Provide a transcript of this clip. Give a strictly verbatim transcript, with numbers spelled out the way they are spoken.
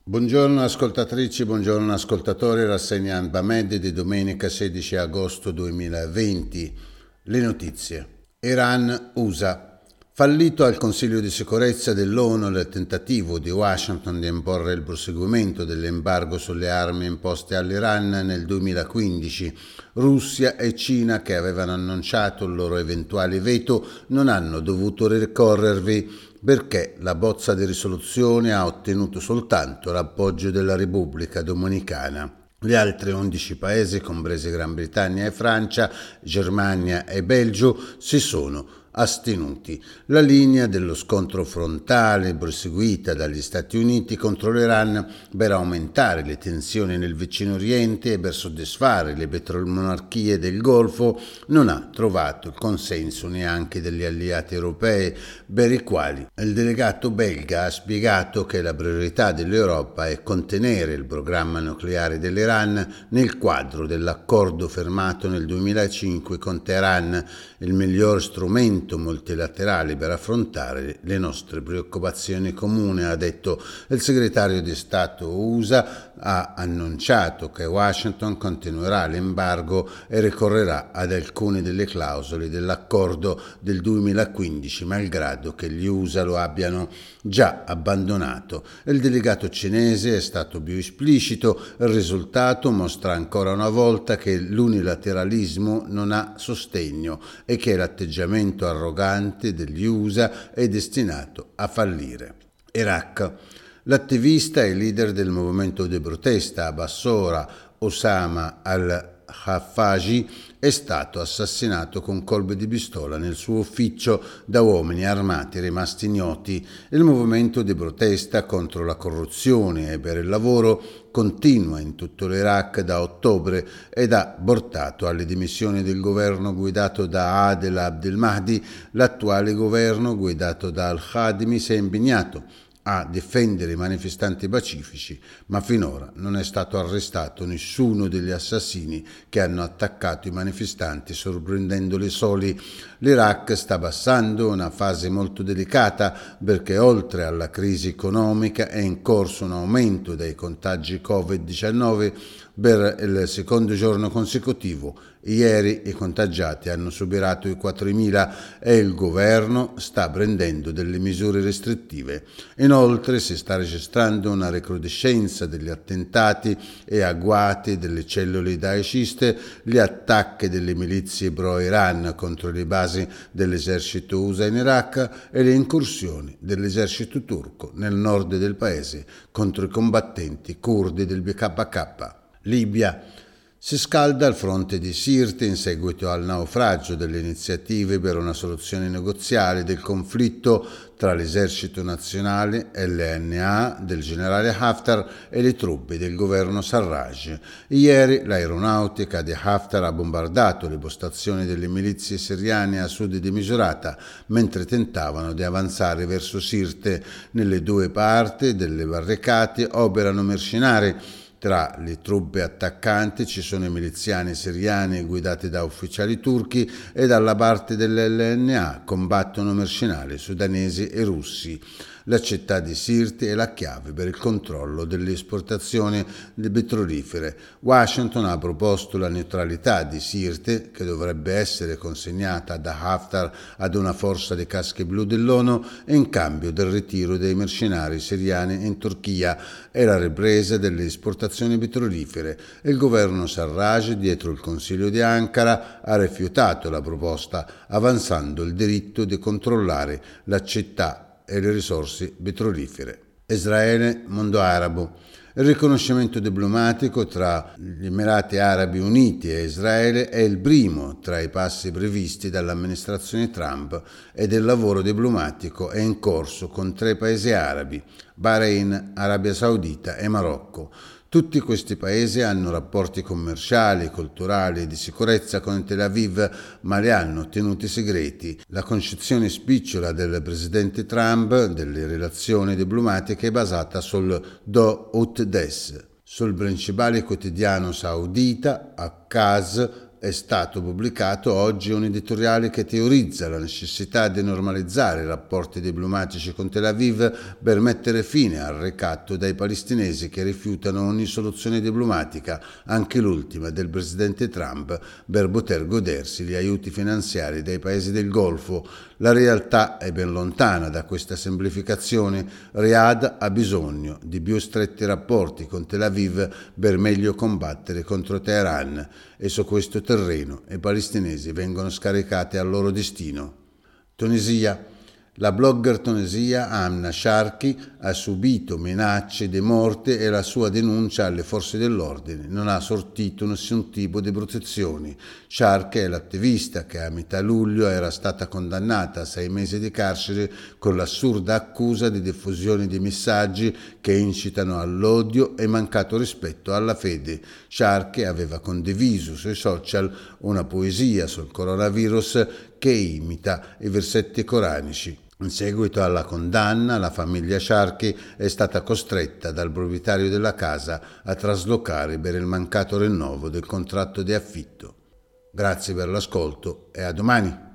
Buongiorno ascoltatrici, buongiorno ascoltatori, rassegna Anbamedi di domenica sedici agosto duemilaventi. Le notizie. Iran-U S A. Fallito al Consiglio di sicurezza dell'ONU il tentativo di Washington di imporre il proseguimento dell'embargo sulle armi imposte all'Iran nel duemilaquindici. Russia e Cina, che avevano annunciato il loro eventuale veto, non hanno dovuto ricorrervi perché la bozza di risoluzione ha ottenuto soltanto l'appoggio della Repubblica Dominicana. Gli altri undici paesi, compresi Gran Bretagna e Francia, Germania e Belgio, si sono astenuti. La linea dello scontro frontale proseguita dagli Stati Uniti contro l'Iran per aumentare le tensioni nel vicino Oriente e per soddisfare le petromonarchie del Golfo non ha trovato il consenso neanche degli alleati europei, per i quali il delegato belga ha spiegato che la priorità dell'Europa è contenere il programma nucleare dell'Iran nel quadro dell'accordo firmato nel duemilacinque con Teheran, il miglior strumento multilaterali per affrontare le nostre preoccupazioni comuni, ha detto il segretario di Stato U S A. Ha annunciato che Washington continuerà l'embargo e ricorrerà ad alcune delle clausole dell'accordo del duemilaquindici, malgrado che gli U S A lo abbiano già abbandonato. Il delegato cinese è stato più esplicito. Il risultato mostra ancora una volta che l'unilateralismo non ha sostegno e che l'atteggiamento arrogante degli U S A è destinato a fallire. Iraq. L'attivista e leader del movimento di protesta a Bassora, Osama al-Haffaji, è stato assassinato con colpi di pistola nel suo ufficio da uomini armati rimasti ignoti. Il movimento di protesta contro la corruzione e per il lavoro continua in tutto l'Iraq da ottobre ed ha portato alle dimissioni del governo guidato da Adel Abdel Mahdi. L'attuale governo guidato da Al-Khadimi si è impegnato a difendere i manifestanti pacifici, ma finora non è stato arrestato nessuno degli assassini che hanno attaccato i manifestanti sorprendendoli soli. L'Iraq sta passando una fase molto delicata perché oltre alla crisi economica è in corso un aumento dei contagi covid diciannove per il secondo giorno consecutivo. Ieri i contagiati hanno superato i quattromila e il governo sta prendendo delle misure restrittive. Inoltre si sta registrando una recrudescenza degli attentati e agguati delle cellule daeshiste, gli attacchi delle milizie pro-Iran contro le basi dell'esercito U S A in Iraq e le incursioni dell'esercito turco nel nord del paese contro i combattenti curdi del B K K. Libia. Si scalda il fronte di Sirte in seguito al naufragio delle iniziative per una soluzione negoziale del conflitto tra l'esercito nazionale L N A del generale Haftar e le truppe del governo Sarraj. Ieri l'aeronautica di Haftar ha bombardato le postazioni delle milizie siriane a sud di Misurata mentre tentavano di avanzare verso Sirte. Nelle due parti delle barricate operano mercenari. Tra le truppe attaccanti ci sono i miliziani siriani guidati da ufficiali turchi e dalla parte dell'L N A combattono mercenari sudanesi e russi. La città di Sirte è la chiave per il controllo delle esportazioni di petrolifere. Washington ha proposto la neutralità di Sirte, che dovrebbe essere consegnata da Haftar ad una forza di caschi blu dell'ONU in cambio del ritiro dei mercenari siriani in Turchia e la ripresa delle esportazioni petrolifere. Il governo Sarraj, dietro il Consiglio di Ankara, ha rifiutato la proposta, avanzando il diritto di controllare la città e le risorse petrolifere. Israele, mondo arabo. Il riconoscimento diplomatico tra gli Emirati Arabi Uniti e Israele è il primo tra i passi previsti dall'amministrazione Trump ed il lavoro diplomatico è in corso con tre paesi arabi, Bahrain, Arabia Saudita e Marocco. Tutti questi paesi hanno rapporti commerciali, culturali e di sicurezza con Tel Aviv, ma li hanno tenuti segreti. La concezione spicciola del presidente Trump delle relazioni diplomatiche è basata sul do ut des, sul principale quotidiano saudita, Akkaz, è stato pubblicato oggi un editoriale che teorizza la necessità di normalizzare i rapporti diplomatici con Tel Aviv per mettere fine al ricatto dai palestinesi che rifiutano ogni soluzione diplomatica, anche l'ultima del presidente Trump, per poter godersi gli aiuti finanziari dai paesi del Golfo. La realtà è ben lontana da questa semplificazione. Riyadh ha bisogno di più stretti rapporti con Tel Aviv per meglio combattere contro Teheran, e su questo terreno i palestinesi vengono scaricati al loro destino. Tunisia. La blogger tunisia Amna Sharki ha subito minacce di morte e la sua denuncia alle forze dell'ordine non ha sortito nessun tipo di protezione. Sharki è l'attivista che a metà luglio era stata condannata a sei mesi di carcere con l'assurda accusa di diffusione di messaggi che incitano all'odio e mancato rispetto alla fede. Sharki aveva condiviso sui social una poesia sul coronavirus che imita i versetti coranici. In seguito alla condanna, la famiglia Sharki è stata costretta dal proprietario della casa a traslocare per il mancato rinnovo del contratto di affitto. Grazie per l'ascolto e a domani.